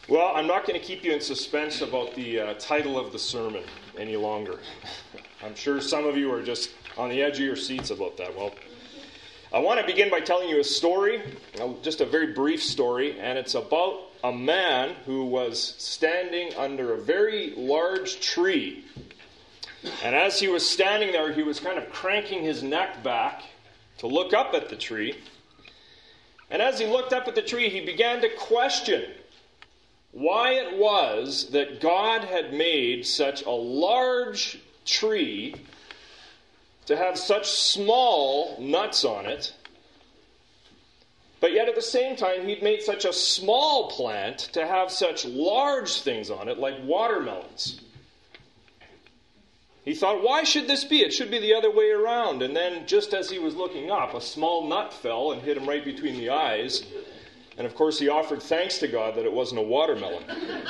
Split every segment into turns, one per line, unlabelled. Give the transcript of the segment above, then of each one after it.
Well, I'm not going to keep you in suspense about the title of the sermon any longer. I'm sure some of you are just on the edge of your seats about that. Well, I want to begin by telling you a story, just a very brief story, and it's about a man who was standing under a very large tree. And as he was standing there, he was kind of cranking his neck back to look up at the tree. And as he looked up at the tree, he began to question why it was that God had made such a large tree to have such small nuts on it, but yet at the same time he'd made such a small plant to have such large things on it, like watermelons. He thought, why should this be? It should be the other way around. And then just as he was looking up, a small nut fell and hit him right between the eyes. And of course, he offered thanks to God that it wasn't a watermelon.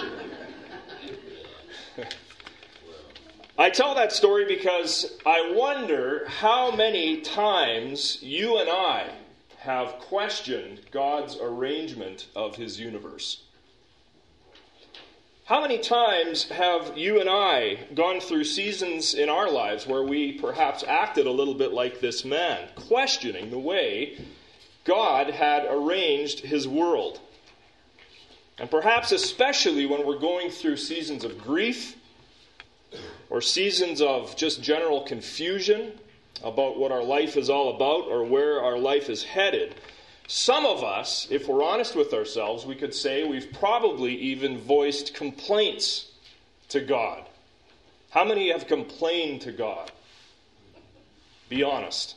I tell that story because I wonder how many times you and I have questioned God's arrangement of His universe. How many times have you and I gone through seasons in our lives where we perhaps acted a little bit like this man, questioning the way God had arranged His world? And perhaps especially when we're going through seasons of grief or seasons of just general confusion about what our life is all about or where our life is headed, some of us, if we're honest with ourselves, we could say we've probably even voiced complaints to God. How many have complained to God? Be honest.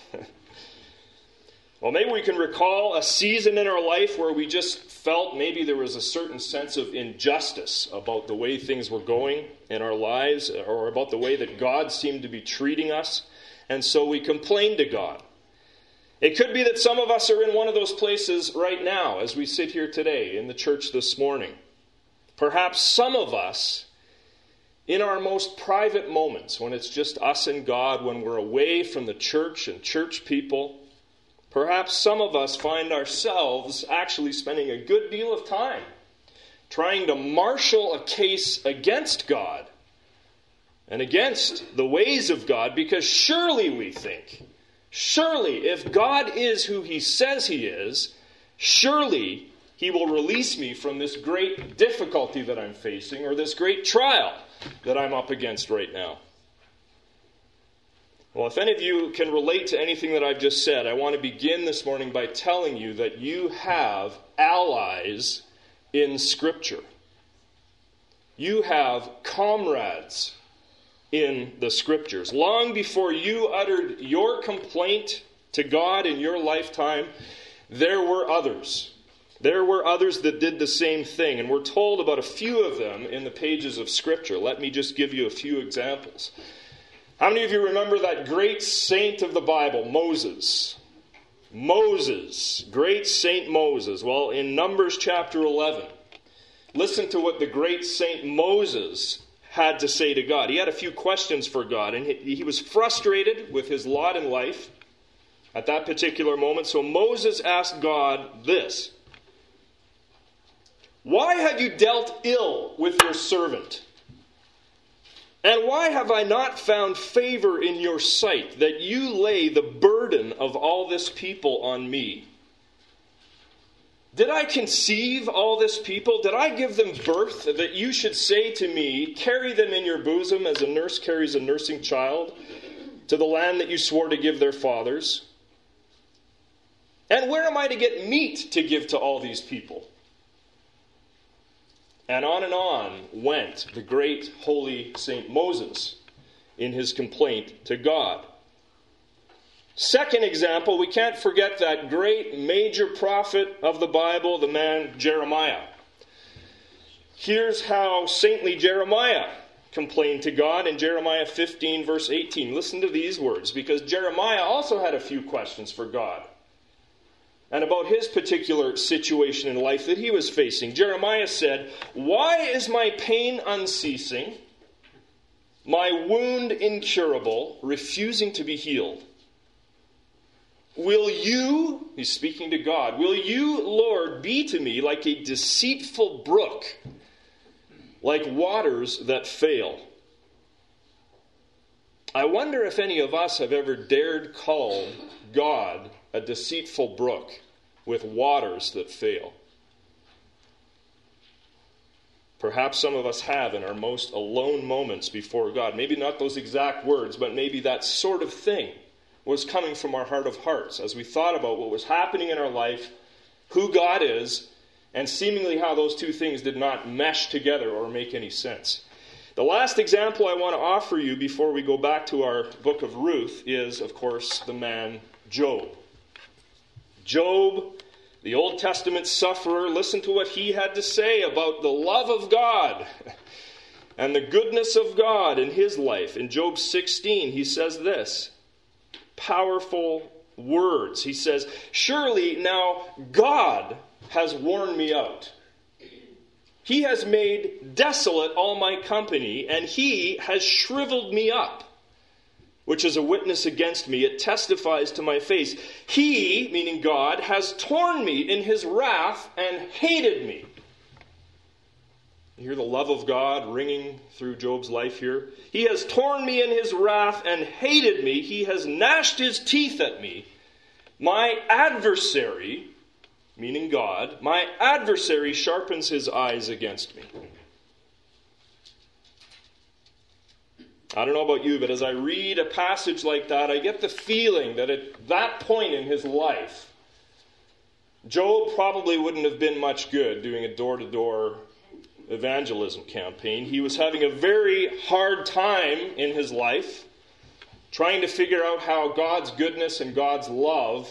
Well, maybe we can recall a season in our life where we just felt maybe there was a certain sense of injustice about the way things were going in our lives or about the way that God seemed to be treating us, and so we complained to God. It could be that some of us are in one of those places right now as we sit here today in the church this morning. Perhaps some of us, in our most private moments, when it's just us and God, when we're away from the church and church people, perhaps some of us find ourselves actually spending a good deal of time trying to marshal a case against God and against the ways of God, because surely we think, surely if God is who He says He is, surely He will release me from this great difficulty that I'm facing or this great trial that I'm up against right now. Well, if any of you can relate to anything that I've just said, I want to begin this morning by telling you that you have allies in Scripture. You have comrades in the Scriptures. Long before you uttered your complaint to God in your lifetime, there were others. There were others that did the same thing, and we're told about a few of them in the pages of Scripture. Let me just give you a few examples. How many of you remember that great saint of the Bible, Moses? Moses, great Saint Moses. Well, in Numbers chapter 11, listen to what the great Saint Moses had to say to God. He had a few questions for God, and he was frustrated with his lot in life at that particular moment. So Moses asked God this: "Why have you dealt ill with your servant? And why have I not found favor in your sight, that you lay the burden of all this people on me? Did I conceive all this people? Did I give them birth, that you should say to me, carry them in your bosom as a nurse carries a nursing child to the land that you swore to give their fathers? And where am I to get meat to give to all these people?" And on went the great holy Saint Moses in his complaint to God. Second example, we can't forget that great major prophet of the Bible, the man Jeremiah. Here's how saintly Jeremiah complained to God in Jeremiah 15, verse 18. Listen to these words, because Jeremiah also had a few questions for God and about his particular situation in life that he was facing. Jeremiah said, "Why is my pain unceasing, my wound incurable, refusing to be healed? will you, he's speaking to God, will you, Lord, be to me like a deceitful brook, like waters that fail? I wonder if any of us have ever dared call God a deceitful brook with waters that fail. Perhaps some of us have in our most alone moments before God. Maybe not those exact words, but maybe that sort of thing was coming from our heart of hearts as we thought about what was happening in our life, who God is, and seemingly how those two things did not mesh together or make any sense. The last example I want to offer you before we go back to our book of Ruth is, of course, the man Job. Job, the Old Testament sufferer, listen to what he had to say about the love of God and the goodness of God in his life. In Job 16, he says this, powerful words. He says, surely now God has worn me out. He has made desolate all my company, and he has shriveled me up, which is a witness against me. It testifies to my face. He, meaning God, has torn me in his wrath and hated me. You hear the love of God ringing through Job's life here? He has torn me in his wrath and hated me. He has gnashed his teeth at me. My adversary, meaning God, my adversary sharpens his eyes against me. I don't know about you, but as I read a passage like that, I get the feeling that at that point in his life, Job probably wouldn't have been much good doing a door-to-door evangelism campaign. He was having a very hard time in his life, trying to figure out how God's goodness and God's love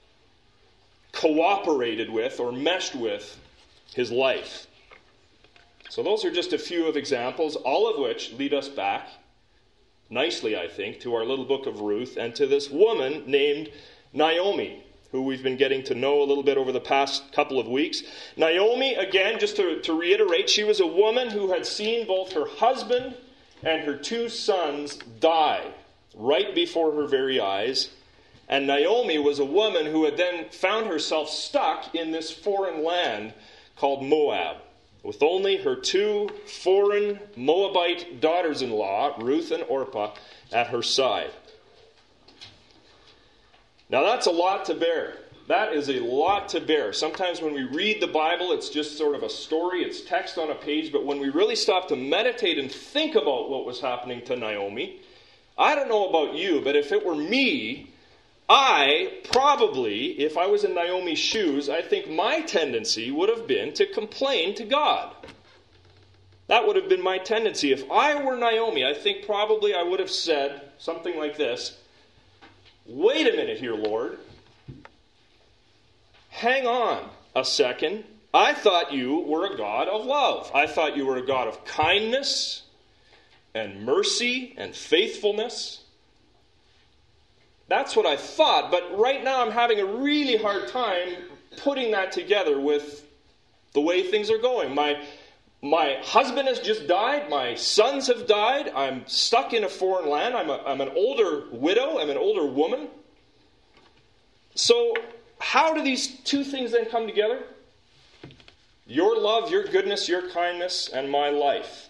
cooperated with or meshed with his life. So those are just a few of examples, all of which lead us back nicely, I think, to our little book of Ruth and to this woman named Naomi, who we've been getting to know a little bit over the past couple of weeks. Naomi, again, just to reiterate, she was a woman who had seen both her husband and her two sons die right before her very eyes. And Naomi was a woman who had then found herself stuck in this foreign land called Moab, with only her two foreign Moabite daughters-in-law, Ruth and Orpah, at her side. Now that's a lot to bear. That is a lot to bear. Sometimes when we read the Bible, it's just sort of a story, it's text on a page, but when we really stop to meditate and think about what was happening to Naomi, I don't know about you, but if it were me, I probably, if I was in Naomi's shoes, I think my tendency would have been to complain to God. That would have been my tendency. If I were Naomi, I think probably I would have said something like this, wait a minute here, Lord. Hang on a second. I thought you were a God of love. I thought you were a God of kindness and mercy and faithfulness. That's what I thought, but right now I'm having a really hard time putting that together with the way things are going. My husband has just died. My sons have died. I'm stuck in a foreign land. I'm an older widow. I'm an older woman. So how do these two things then come together? Your love, your goodness, your kindness, and my life.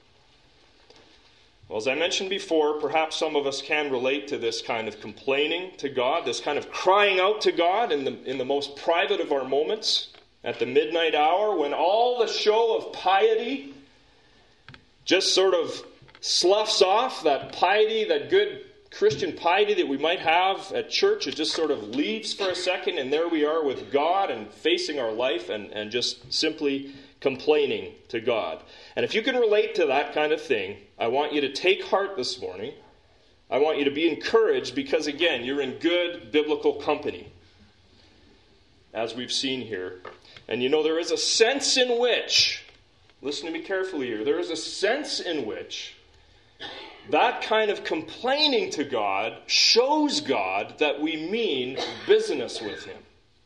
Well, as I mentioned before, perhaps some of us can relate to this kind of complaining to God, this kind of crying out to God in the most private of our moments, at the midnight hour, when all the show of piety just sort of sloughs off, that piety, that good Christian piety that we might have at church. It just sort of leaves for a second, and there we are with God and facing our life and just simply complaining to God. And if you can relate to that kind of thing, I want you to take heart this morning. I want you to be encouraged because, again, you're in good biblical company, as we've seen here. And you know, there is a sense in which, listen to me carefully here, there is a sense in which that kind of complaining to God shows God that we mean business with Him.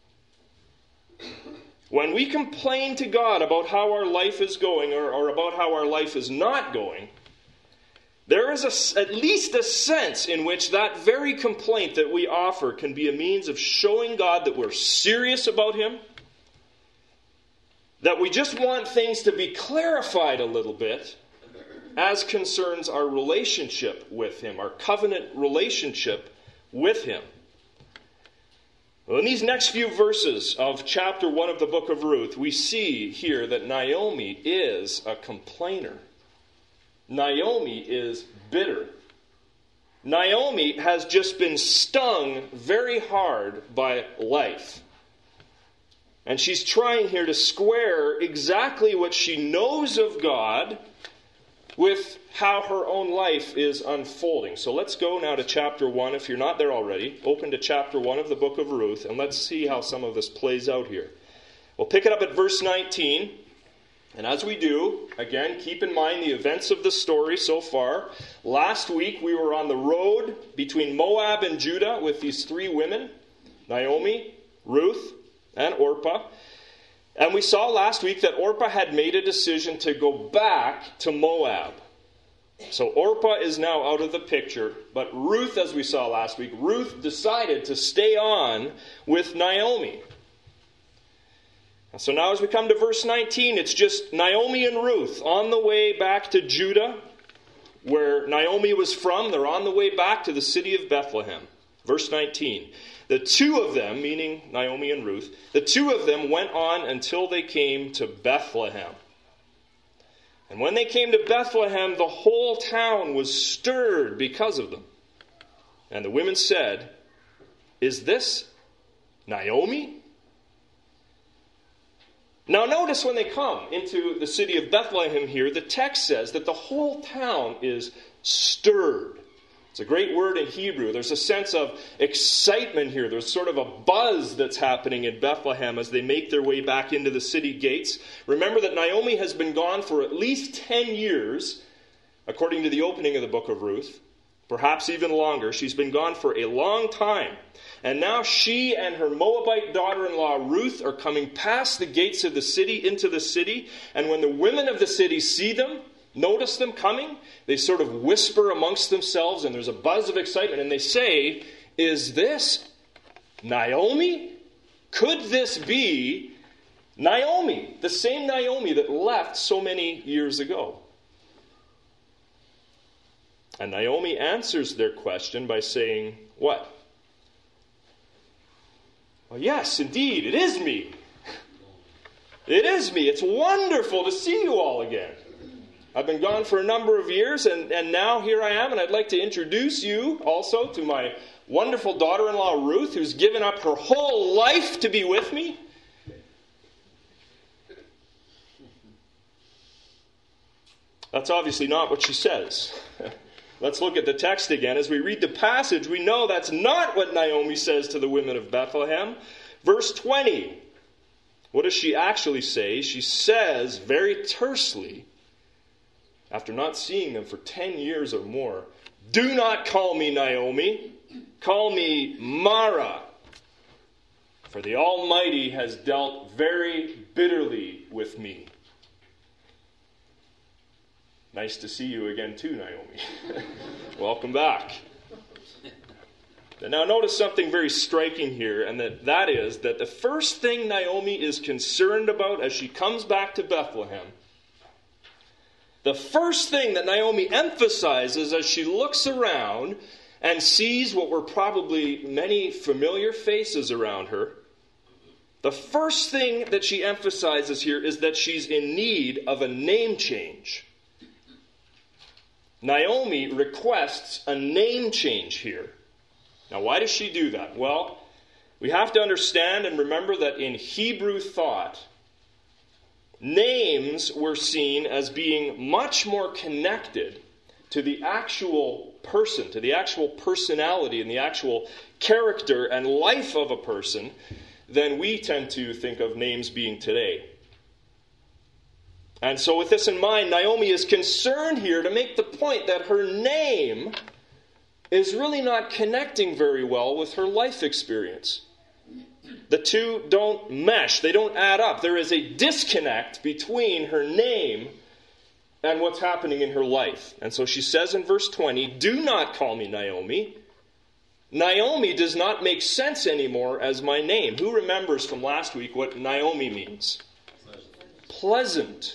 When we complain to God about how our life is going or about how our life is not going, there is at least a sense in which that very complaint that we offer can be a means of showing God that we're serious about Him, that we just want things to be clarified a little bit as concerns our relationship with Him, our covenant relationship with Him. Well, in these next few verses of chapter 1 of the book of Ruth, we see here that Naomi is a complainer. Naomi is bitter. Naomi has just been stung very hard by life. And she's trying here to square exactly what she knows of God with how her own life is unfolding. So let's go now to chapter 1. If you're not there already, open to chapter 1 of the book of Ruth, and let's see how some of this plays out here. We'll pick it up at verse 19. And as we do, again, keep in mind the events of the story so far. Last week we were on the road between Moab and Judah with these three women, Naomi, Ruth, and Orpah. And we saw last week that Orpah had made a decision to go back to Moab. So Orpah is now out of the picture, but Ruth, as we saw last week, Ruth decided to stay on with Naomi. And so now as we come to verse 19, it's just Naomi and Ruth on the way back to Judah, where Naomi was from. They're on the way back to the city of Bethlehem. Verse 19. The two of them, meaning Naomi and Ruth, the two of them went on until they came to Bethlehem. And when they came to Bethlehem, the whole town was stirred because of them. And the women said, "Is this Naomi?" Now notice when they come into the city of Bethlehem here, the text says that the whole town is stirred. It's a great word in Hebrew. There's a sense of excitement here. There's sort of a buzz that's happening in Bethlehem as they make their way back into the city gates. Remember that Naomi has been gone for at least 10 years, according to the opening of the book of Ruth. Perhaps even longer. She's been gone for a long time. And now she and her Moabite daughter-in-law Ruth are coming past the gates of the city into the city. And when the women of the city see them, notice them coming, they sort of whisper amongst themselves, and there's a buzz of excitement, and they say, "Is this Naomi? Could this be Naomi, the same Naomi that left so many years ago?" And Naomi answers their question by saying, what? "Well, yes, indeed, it is me. It is me. It's wonderful to see you all again. I've been gone for a number of years, and now here I am, and I'd like to introduce you also to my wonderful daughter-in-law Ruth, who's given up her whole life to be with me." That's obviously not what she says. Let's look at the text again. As we read the passage, we know that's not what Naomi says to the women of Bethlehem. Verse 20. What does she actually say? She says very tersely, after not seeing them for 10 years or more, "Do not call me Naomi, call me Mara, for the Almighty has dealt very bitterly with me." Nice to see you again too, Naomi. Welcome back. Now notice something very striking here, and that is that the first thing Naomi is concerned about as she comes back to Bethlehem, the first thing that Naomi emphasizes as she looks around and sees what were probably many familiar faces around her, the first thing that she emphasizes here is that she's in need of a name change. Naomi requests a name change here. Now, why does she do that? Well, we have to understand and remember that in Hebrew thought, names were seen as being much more connected to the actual person, to the actual personality and the actual character and life of a person than we tend to think of names being today. And so with this in mind, Naomi is concerned here to make the point that her name is really not connecting very well with her life experience. The two don't mesh. They don't add up. There is a disconnect between her name and what's happening in her life. And so she says in verse 20, "Do not call me Naomi. Naomi does not make sense anymore as my name." Who remembers from last week what Naomi means? Pleasant.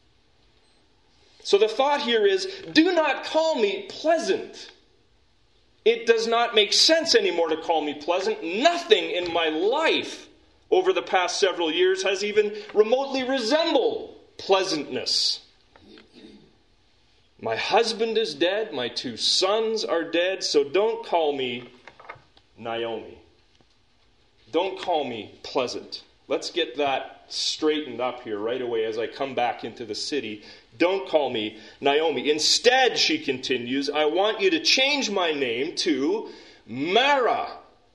So the thought here is, do not call me pleasant. It does not make sense anymore to call me pleasant. Nothing in my life over the past several years has even remotely resembled pleasantness. My husband is dead. My 2 sons are dead. So don't call me Naomi. Don't call me pleasant. Let's get that straightened up here right away as I come back into the city. Don't call me Naomi. Instead, she continues, I want you to change my name to Mara.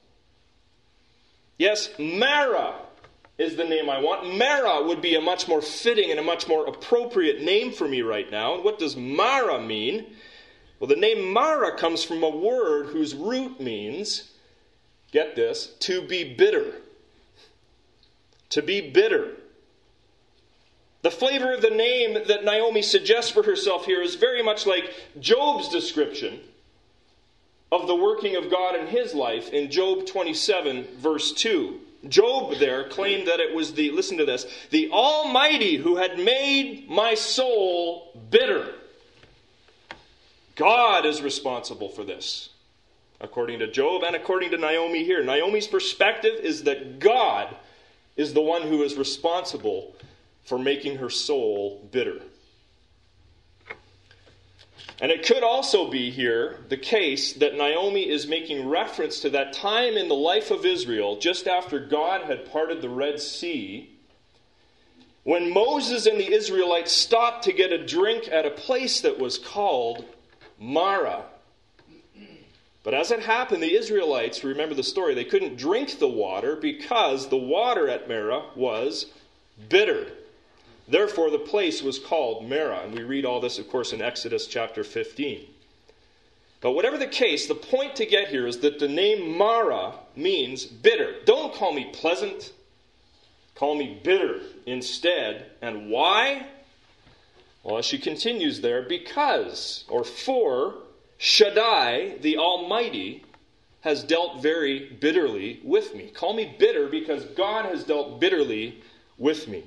Yes, Mara is the name I want. Mara would be a much more fitting and a much more appropriate name for me right now. And what does Mara mean? Well, the name Mara comes from a word whose root means, get this, to be bitter. To be bitter. The flavor of the name that Naomi suggests for herself here is very much like Job's description of the working of God in his life in Job 27, verse 2. Job there claimed that it was listen to this, the Almighty who had made my soul bitter. God is responsible for this, according to Job and according to Naomi here. Naomi's perspective is that God is the one who is responsible for making her soul bitter. And it could also be here the case that Naomi is making reference to that time in the life of Israel, just after God had parted the Red Sea, when Moses and the Israelites stopped to get a drink at a place that was called Mara. But as it happened, the Israelites, remember the story, they couldn't drink the water because the water at Mara was bitter. Therefore, the place was called Mara. And we read all this, of course, in Exodus chapter 15. But whatever the case, the point to get here is that the name Mara means bitter. Don't call me pleasant. Call me bitter instead. And why? Well, as she continues there, because, or for, Shaddai, the Almighty, has dealt very bitterly with me. Call me bitter because God has dealt bitterly with me.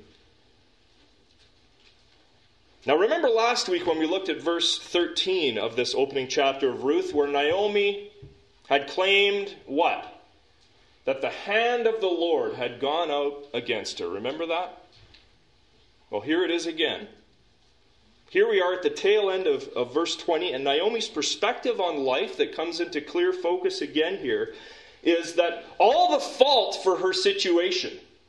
Now remember last week when we looked at verse 13 of this opening chapter of Ruth, where Naomi had claimed what? That the hand of the Lord had gone out against her. Remember that? Well, here it is again. Here we are at the tail end of verse 20, and Naomi's perspective on life that comes into clear focus again here is that all the fault for her situation,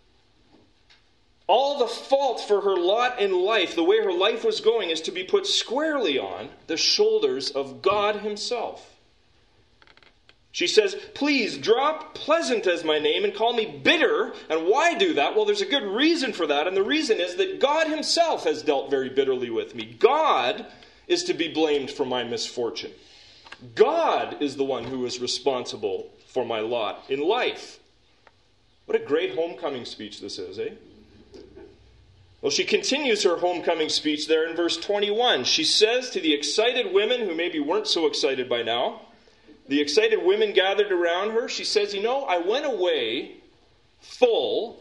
all the fault for her lot in life, the way her life was going, is to be put squarely on the shoulders of God himself. She says, please drop pleasant as my name and call me bitter. And why do that? Well, there's a good reason for that. And the reason is that God himself has dealt very bitterly with me. God is to be blamed for my misfortune. God is the one who is responsible for my lot in life. What a great homecoming speech this is, eh? Well, she continues her homecoming speech there in verse 21. She says to the excited women who maybe weren't so excited by now, the excited women gathered around her, she says, I went away full.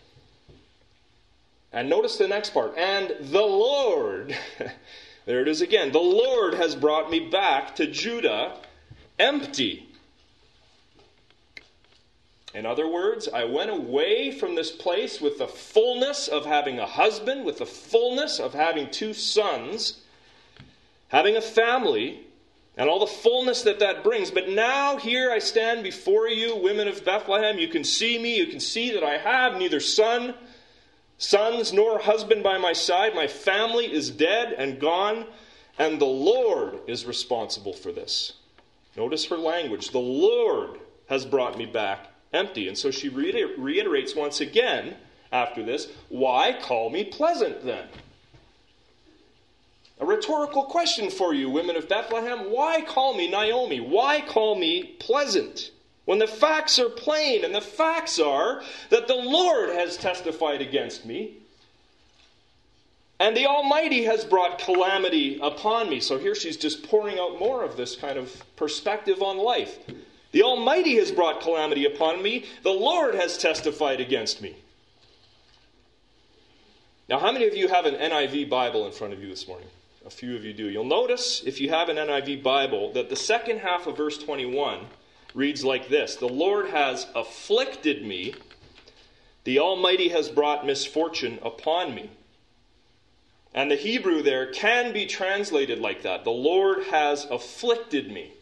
And notice the next part. And the Lord, there it is again, the Lord has brought me back to Judah empty. In other words, I went away from this place with the fullness of having a husband, with the fullness of having 2 sons, having a family, and all the fullness that brings. But now here I stand before you, women of Bethlehem. You can see me. You can see that I have neither sons nor husband by my side. My family is dead and gone, and the Lord is responsible for this. Notice her language. The Lord has brought me back empty. And so she reiterates once again after this, why call me pleasant then? A rhetorical question for you, women of Bethlehem. Why call me Naomi? Why call me pleasant? When the facts are plain, and the facts are that the Lord has testified against me. And the Almighty has brought calamity upon me. So here she's just pouring out more of this kind of perspective on life. The Almighty has brought calamity upon me. The Lord has testified against me. Now, how many of you have an NIV Bible in front of you this morning? A few of you do. You'll notice, if you have an NIV Bible, that the second half of verse 21 reads like this: the Lord has afflicted me. The Almighty has brought misfortune upon me. And the Hebrew there can be translated like that. The Lord has afflicted me.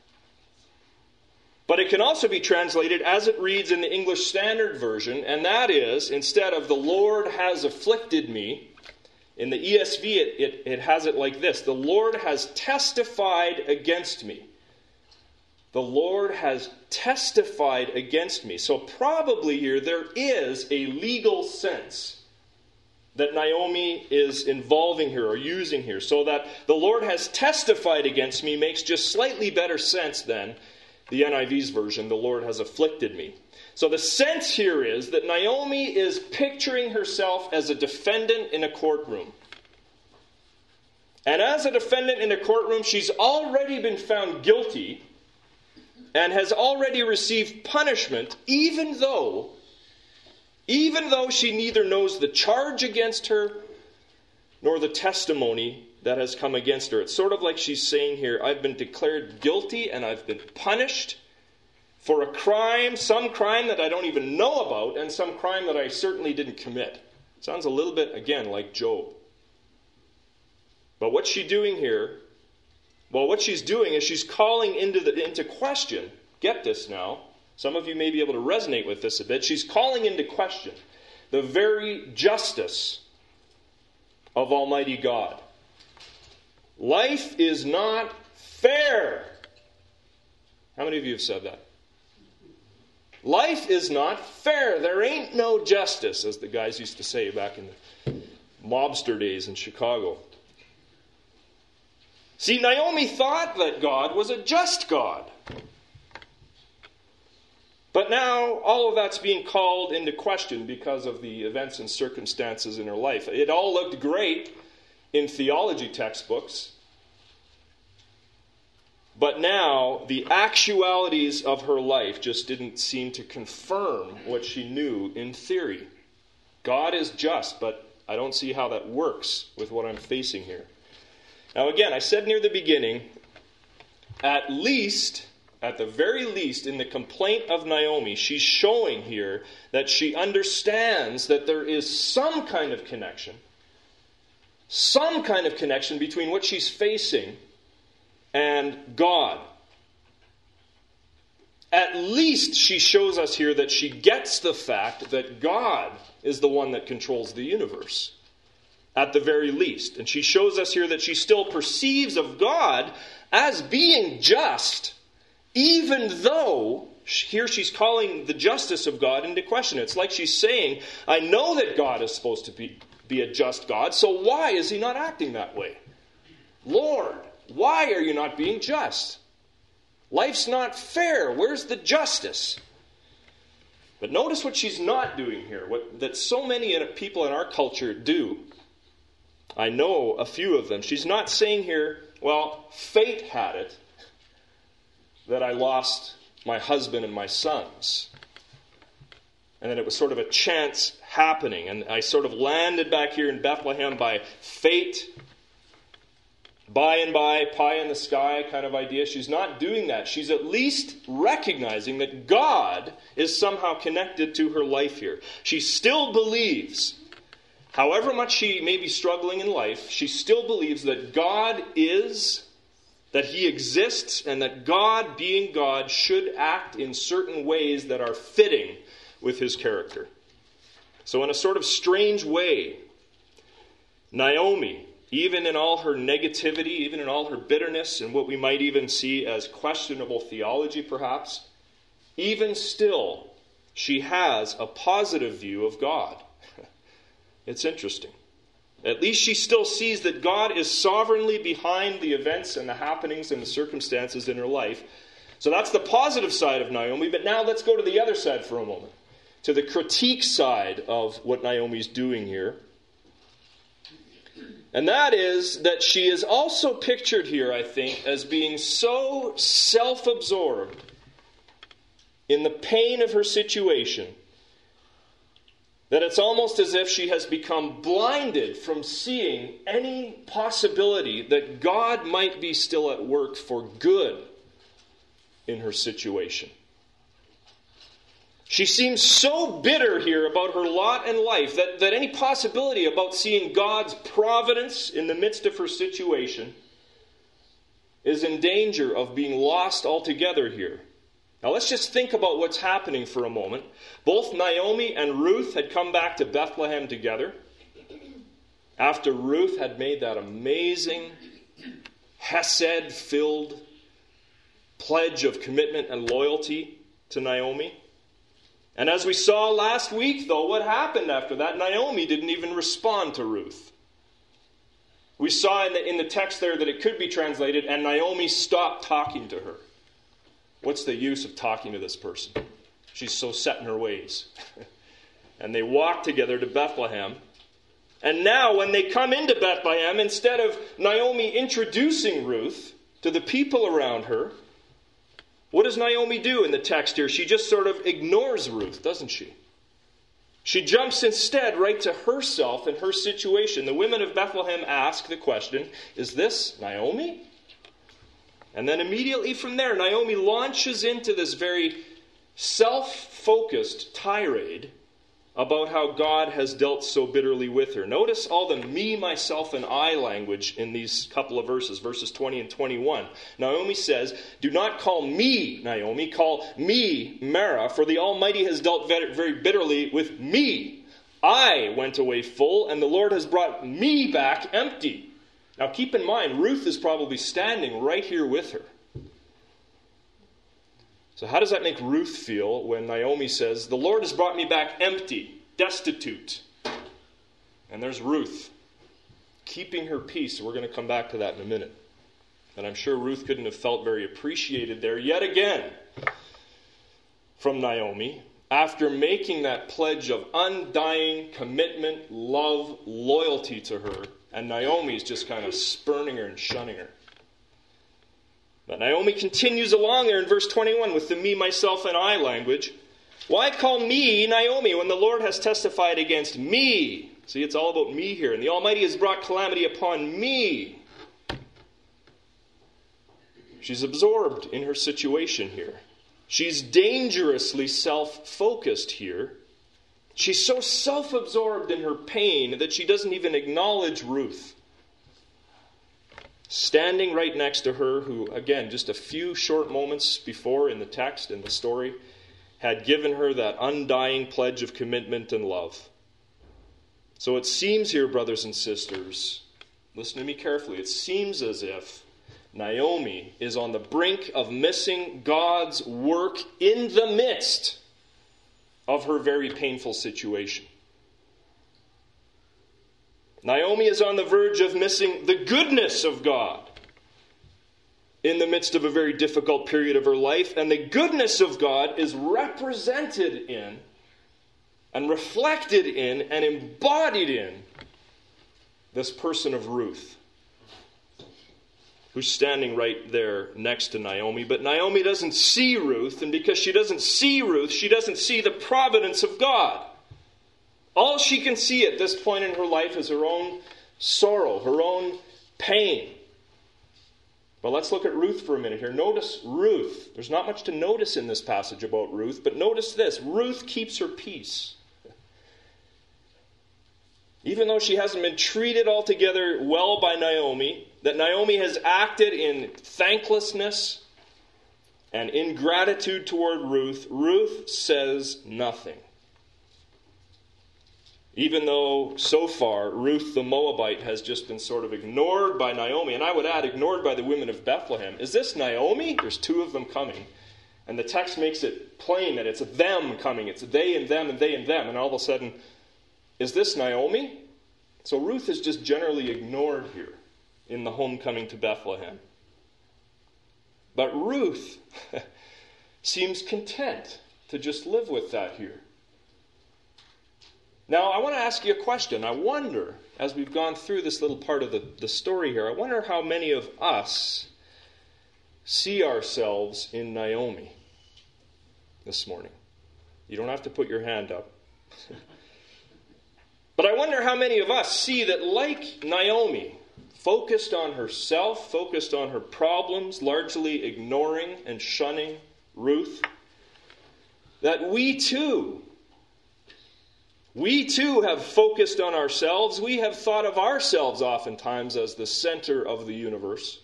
But it can also be translated as it reads in the English Standard Version, and that is, instead of the Lord has afflicted me, in the ESV it has it like this: the Lord has testified against me. The Lord has testified against me. So probably here there is a legal sense that Naomi is involving here or using here. So that the Lord has testified against me makes just slightly better sense than the NIV's version, the Lord has afflicted me. So the sense here is that Naomi is picturing herself as a defendant in a courtroom. And as a defendant in a courtroom, she's already been found guilty and has already received punishment, even though she neither knows the charge against her nor the testimony that has come against her. It's sort of like she's saying here, I've been declared guilty and I've been punished for a crime, some crime that I don't even know about, and some crime that I certainly didn't commit. Sounds a little bit, again, like Job. But what's she doing here? Well, what she's doing is she's calling into question, get this now, some of you may be able to resonate with this a bit. She's calling into question the very justice of Almighty God. Life is not fair. How many of you have said that? Life is not fair. There ain't no justice, as the guys used to say back in the mobster days in Chicago. See, Naomi thought that God was a just God. But now all of that's being called into question because of the events and circumstances in her life. It all looked great in theology textbooks. But now the actualities of her life just didn't seem to confirm what she knew in theory. God is just, but I don't see how that works with what I'm facing here. Now again, I said near the beginning, at the very least, in the complaint of Naomi, she's showing here that she understands that there is some kind of connection between what she's facing and God. At least she shows us here that she gets the fact that God is the one that controls the universe. At the very least. And she shows us here that she still perceives of God as being just, even though here she's calling the justice of God into question. It's like she's saying, I know that God is supposed to be a just God, so why is he not acting that way? Lord, why are you not being just? Life's not fair. Where's the justice? But notice what she's not doing here, that so many people in our culture do. I know a few of them. She's not saying here, well, fate had it that I lost my husband and my sons. And then it was sort of a chance happening. And I sort of landed back here in Bethlehem by fate, by and by, pie in the sky kind of idea. She's not doing that. She's at least recognizing that God is somehow connected to her life here. She still believes, however much she may be struggling in life, she still believes that God is, that he exists, and that God, being God, should act in certain ways that are fitting with his character. So in a sort of strange way, Naomi, even in all her negativity, even in all her bitterness, and what we might even see as questionable theology perhaps, even still, she has a positive view of God. It's interesting. At least she still sees that God is sovereignly behind the events and the happenings and the circumstances in her life. So that's the positive side of Naomi. But now let's go to the other side for a moment. To the critique side of what Naomi's doing here. And that is that she is also pictured here, I think, as being so self-absorbed in the pain of her situation that it's almost as if she has become blinded from seeing any possibility that God might be still at work for good in her situation. She seems so bitter here about her lot in life that any possibility about seeing God's providence in the midst of her situation is in danger of being lost altogether here. Now let's just think about what's happening for a moment. Both Naomi and Ruth had come back to Bethlehem together after Ruth had made that amazing, Hesed-filled pledge of commitment and loyalty to Naomi. And as we saw last week, though, what happened after that? Naomi didn't even respond to Ruth. We saw in the text there that it could be translated, and Naomi stopped talking to her. What's the use of talking to this person? She's so set in her ways. And they walked together to Bethlehem. And now when they come into Bethlehem, instead of Naomi introducing Ruth to the people around her, what does Naomi do in the text here? She just sort of ignores Ruth, doesn't she? She jumps instead right to herself and her situation. The women of Bethlehem ask the question, is this Naomi? And then immediately from there, Naomi launches into this very self-focused tirade about how God has dealt so bitterly with her. Notice all the me, myself, and I language in these couple of verses, verses 20 and 21. Naomi says, do not call me Naomi, call me Mara, for the Almighty has dealt very bitterly with me. I went away full, and the Lord has brought me back empty. Now keep in mind, Ruth is probably standing right here with her. So how does that make Ruth feel when Naomi says, the Lord has brought me back empty, destitute? And there's Ruth, keeping her peace. We're going to come back to that in a minute. And I'm sure Ruth couldn't have felt very appreciated there yet again from Naomi, after making that pledge of undying commitment, love, loyalty to her. And Naomi's just kind of spurning her and shunning her. But Naomi continues along there in verse 21 with the me, myself, and I language. Why call me Naomi when the Lord has testified against me? See, it's all about me here. And the Almighty has brought calamity upon me. She's absorbed in her situation here. She's dangerously self-focused here. She's so self-absorbed in her pain that she doesn't even acknowledge Ruth, standing right next to her, who, again, just a few short moments before in the text, in the story, had given her that undying pledge of commitment and love. So it seems here, brothers and sisters, listen to me carefully, it seems as if Naomi is on the brink of missing God's work in the midst of her very painful situation. Naomi is on the verge of missing the goodness of God in the midst of a very difficult period of her life, and the goodness of God is represented in and reflected in and embodied in this person of Ruth, who's standing right there next to Naomi. But Naomi doesn't see Ruth, and because she doesn't see Ruth, she doesn't see the providence of God. All she can see at this point in her life is her own sorrow, her own pain. But let's look at Ruth for a minute here. Notice Ruth. There's not much to notice in this passage about Ruth, but notice this. Ruth keeps her peace. Even though she hasn't been treated altogether well by Naomi, that Naomi has acted in thanklessness and ingratitude toward Ruth, Ruth says nothing. Even though, so far, Ruth the Moabite has just been sort of ignored by Naomi, and I would add, ignored by the women of Bethlehem. Is this Naomi? There's two of them coming. And the text makes it plain that it's them coming. It's they and them and they and them. And all of a sudden, is this Naomi? So Ruth is just generally ignored here in the homecoming to Bethlehem. But Ruth seems content to just live with that here. Now, I want to ask you a question. I wonder, as we've gone through this little part of the story here, I wonder how many of us see ourselves in Naomi this morning. You don't have to put your hand up. But I wonder how many of us see that, like Naomi, focused on herself, focused on her problems, largely ignoring and shunning Ruth, that we too have focused on ourselves. We have thought of ourselves oftentimes as the center of the universe.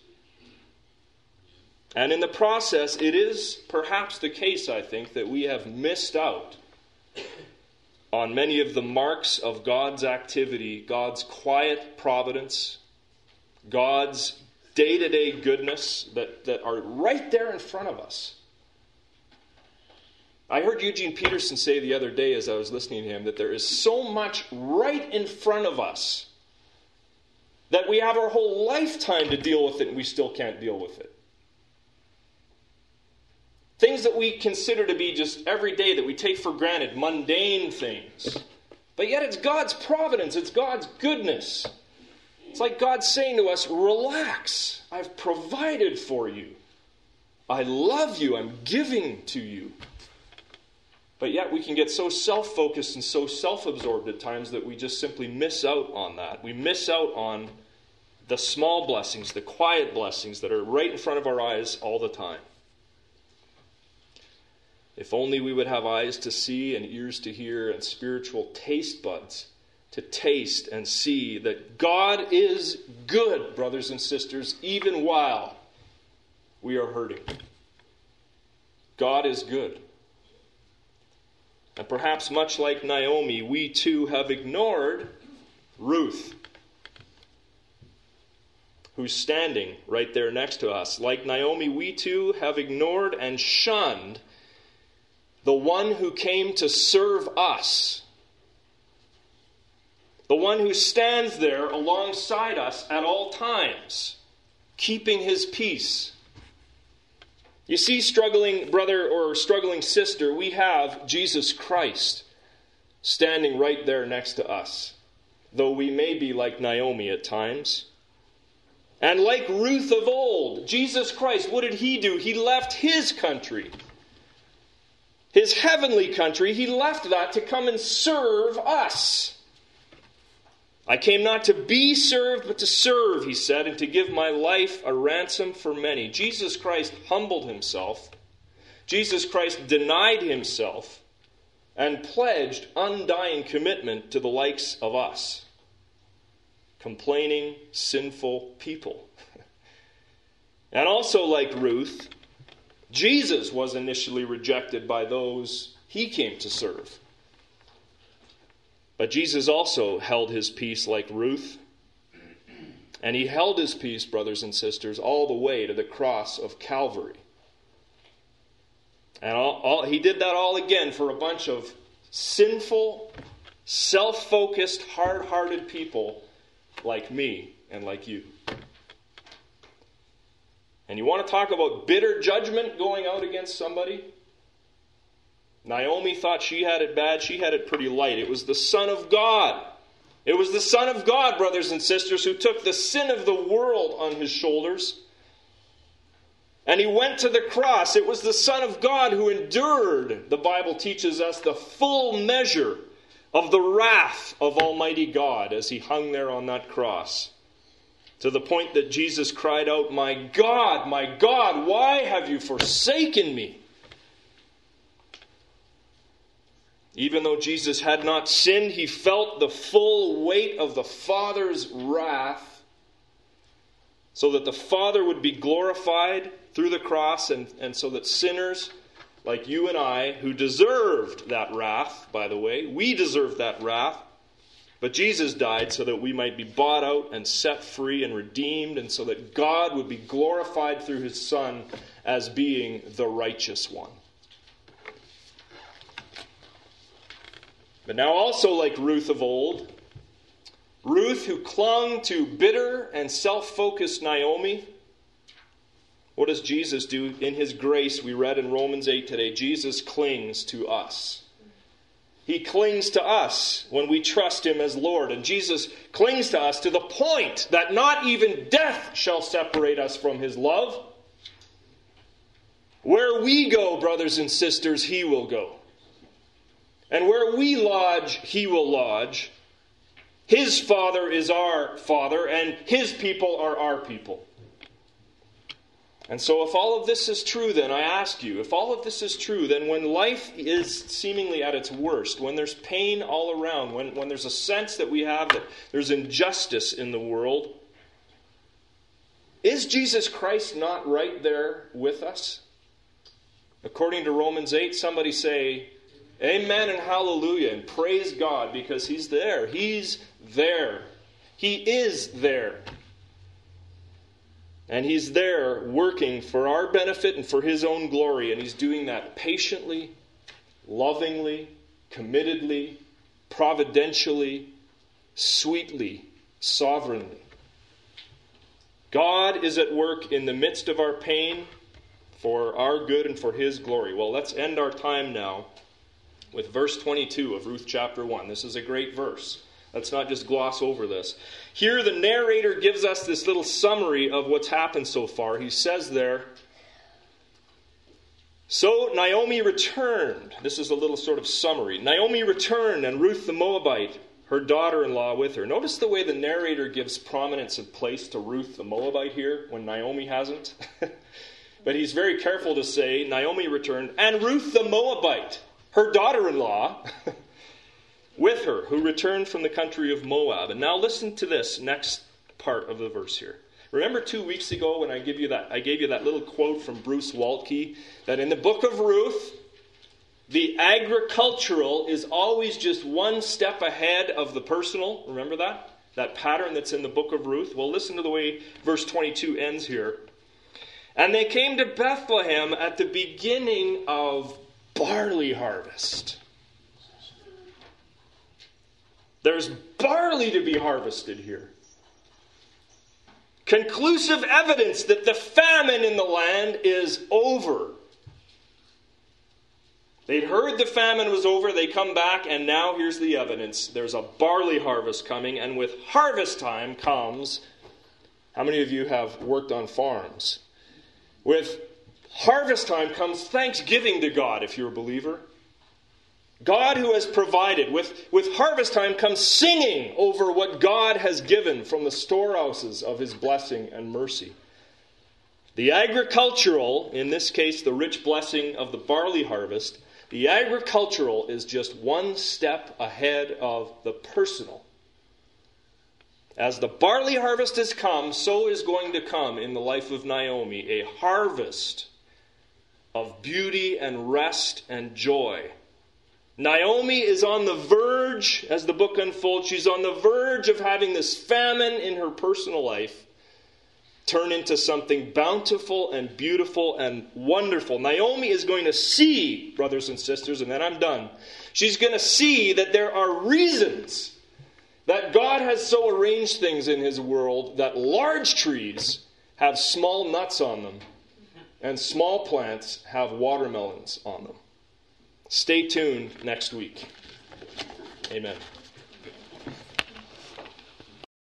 And in the process, it is perhaps the case, I think, that we have missed out on many of the marks of God's activity, God's quiet providence, God's day-to-day goodness that are right there in front of us. I heard Eugene Peterson say the other day as I was listening to him that there is so much right in front of us that we have our whole lifetime to deal with it and we still can't deal with it. Things that we consider to be just everyday, that we take for granted, mundane things. But yet it's God's providence, it's God's goodness. It's like God saying to us, relax, I've provided for you. I love you, I'm giving to you. But yet we can get so self-focused and so self-absorbed at times that we just simply miss out on that. We miss out on the small blessings, the quiet blessings that are right in front of our eyes all the time. If only we would have eyes to see and ears to hear and spiritual taste buds to taste and see that God is good, brothers and sisters, even while we are hurting. God is good. And perhaps much like Naomi, we too have ignored Ruth, who's standing right there next to us. Like Naomi, we too have ignored and shunned the one who came to serve us. The one who stands there alongside us at all times, keeping his peace. You see, struggling brother or struggling sister, we have Jesus Christ standing right there next to us, though we may be like Naomi at times. And like Ruth of old, Jesus Christ, what did he do? He left his country, his heavenly country. He left that to come and serve us. I came not to be served, but to serve, he said, and to give my life a ransom for many. Jesus Christ humbled himself. Jesus Christ denied himself and pledged undying commitment to the likes of us, complaining, sinful people. And also like Ruth, Jesus was initially rejected by those he came to serve. But Jesus also held his peace like Ruth. And he held his peace, brothers and sisters, all the way to the cross of Calvary. And he did that all again for a bunch of sinful, self-focused, hard-hearted people like me and like you. And you want to talk about bitter judgment going out against somebody? Naomi thought she had it bad. She had it pretty light. It was the Son of God. It was the Son of God, brothers and sisters, who took the sin of the world on his shoulders. And he went to the cross. It was the Son of God who endured, the Bible teaches us, the full measure of the wrath of Almighty God as he hung there on that cross. To the point that Jesus cried out, my God, why have you forsaken me? Even though Jesus had not sinned, he felt the full weight of the Father's wrath so that the Father would be glorified through the cross and so that sinners like you and I, who deserved that wrath, by the way, we deserved that wrath, but Jesus died so that we might be bought out and set free and redeemed, and so that God would be glorified through his Son as being the righteous one. But now also like Ruth of old, Ruth who clung to bitter and self-focused Naomi, what does Jesus do? In his grace, we read in Romans 8 today, Jesus clings to us. He clings to us when we trust him as Lord. And Jesus clings to us to the point that not even death shall separate us from his love. Where we go, brothers and sisters, he will go. And where we lodge, he will lodge. His Father is our Father, and his people are our people. And so if all of this is true, then I ask you, if all of this is true, then when life is seemingly at its worst, when there's pain all around, when there's a sense that we have that there's injustice in the world, is Jesus Christ not right there with us? According to Romans 8, somebody say, amen and hallelujah, and praise God, because he's there. He's there. He is there. And he's there working for our benefit and for his own glory. And he's doing that patiently, lovingly, committedly, providentially, sweetly, sovereignly. God is at work in the midst of our pain for our good and for his glory. Well, let's end our time now with verse 22 of Ruth chapter 1. This is a great verse. Let's not just gloss over this. Here the narrator gives us this little summary of what's happened so far. He says there, so Naomi returned. This is a little sort of summary. Naomi returned, and Ruth the Moabite, her daughter-in-law, with her. Notice the way the narrator gives prominence and place to Ruth the Moabite here when Naomi hasn't. But he's very careful to say, Naomi returned, and Ruth the Moabite, her daughter-in-law, with her, who returned from the country of Moab. And now listen to this next part of the verse here. Remember 2 weeks ago when I gave you that little quote from Bruce Waltke, that in the book of Ruth, the agricultural is always just one step ahead of the personal. Remember that? That pattern that's in the book of Ruth? Well, listen to the way verse 22 ends here. And they came to Bethlehem at the beginning of barley harvest. There's barley to be harvested here. Conclusive evidence that the famine in the land is over. They'd heard the famine was over, they come back, and now here's the evidence. There's a barley harvest coming, and with harvest time comes, how many of you have worked on farms? With harvest time comes thanksgiving to God, if you're a believer. God who has provided. With harvest time comes singing over what God has given from the storehouses of his blessing and mercy. The agricultural, in this case the rich blessing of the barley harvest, the agricultural is just one step ahead of the personal. As the barley harvest has come, so is going to come in the life of Naomi a harvest of beauty and rest and joy. Naomi is on the verge, as the book unfolds, she's on the verge of having this famine in her personal life turn into something bountiful and beautiful and wonderful. Naomi is going to see, brothers and sisters, and then I'm done. She's going to see that there are reasons that God has so arranged things in his world that large trees have small nuts on them and small plants have watermelons on them. Stay tuned next week. Amen.